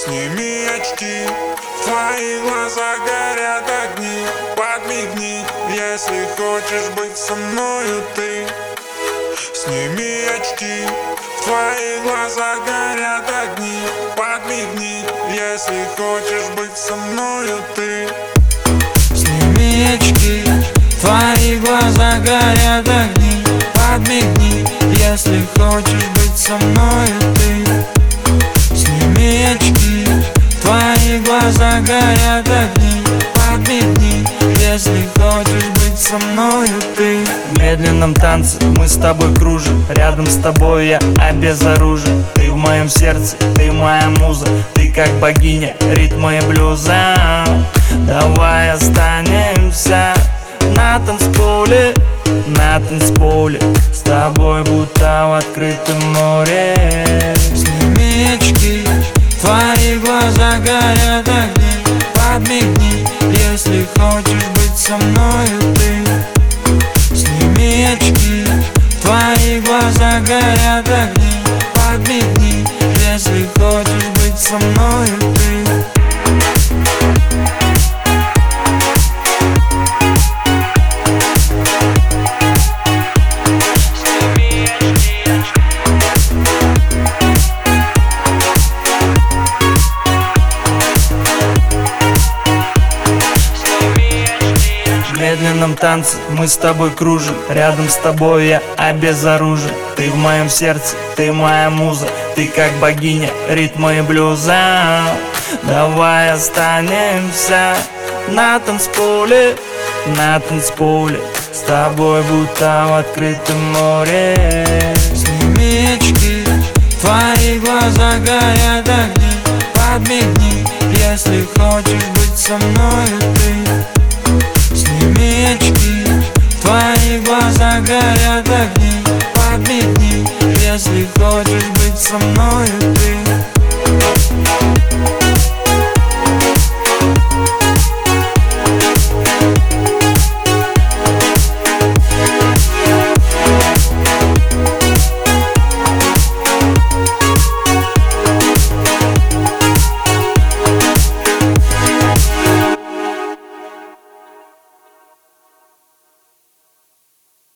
Сними очки, в твоих глазах горят огни. Подмигни, если хочешь быть со мною ты. Сними очки, в твоих глазах горят огни. Подмигни, если хочешь быть со мною ты. Сними очки, в твоих глазах горят огни. Подмигни, если хочешь быть со мною ты. Сними очки, в твоих глазах горят огни. Подмигни, если хочешь быть со мною ты. В медленном танце мы с тобой кружим. Рядом с тобой я обезоружен. Ты в моем сердце, ты моя муза. Ты как богиня ритма и блюза. Давай останемся на танцполе, на танцполе. С тобой будто в открытом море. Сними очки, в твоих глазах горят огни. Подмигни, если хочешь быть со мною ты. Сними очки, в твоих глазах горят огни. Подмигни, если хочешь быть со мною ты. В медленном танце мы с тобой кружим. Рядом с тобой я обезоружен. Ты в моем сердце, ты моя муза. Ты как богиня ритма и блюза. Давай останемся на танцполе, на танцполе. С тобой будто в открытом море. Сними очки, в твоих глазах горят огни. Подмигни, если хочешь быть со мною ты. Сними очки, в твоих глазах горят огни. Подмигни, если хочешь быть со мною ты.